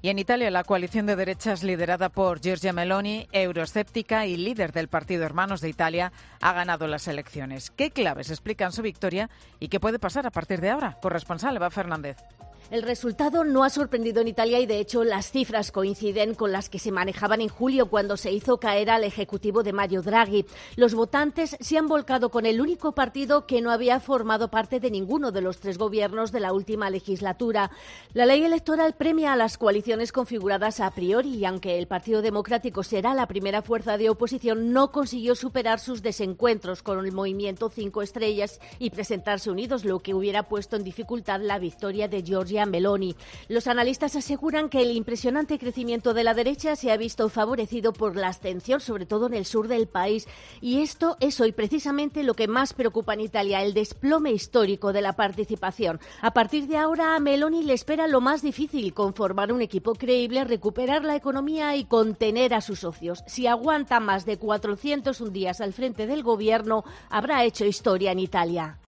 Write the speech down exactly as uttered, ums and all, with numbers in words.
Y en Italia, la coalición de derechas liderada por Giorgia Meloni, euroescéptica y líder del partido Hermanos de Italia, ha ganado las elecciones. ¿Qué claves explican su victoria y qué puede pasar a partir de ahora? Corresponsal Eva Fernández. El resultado no ha sorprendido en Italia y, de hecho, las cifras coinciden con las que se manejaban en julio, cuando se hizo caer al ejecutivo de Mario Draghi. Los votantes se han volcado con el único partido que no había formado parte de ninguno de los tres gobiernos de la última legislatura. La ley electoral premia a las coaliciones configuradas a priori y, aunque el Partido Democrático será la primera fuerza de oposición, no consiguió superar sus desencuentros con el movimiento Cinco Estrellas y presentarse unidos, lo que hubiera puesto en dificultad la victoria de Giorgia Meloni. Los analistas aseguran que el impresionante crecimiento de la derecha se ha visto favorecido por la abstención, sobre todo en el sur del país, y esto es hoy precisamente lo que más preocupa en Italia, el desplome histórico de la participación. A partir de ahora a Meloni le espera lo más difícil: conformar un equipo creíble, recuperar la economía y contener a sus socios. Si aguanta más de cuatrocientos un días al frente del gobierno, habrá hecho historia en Italia.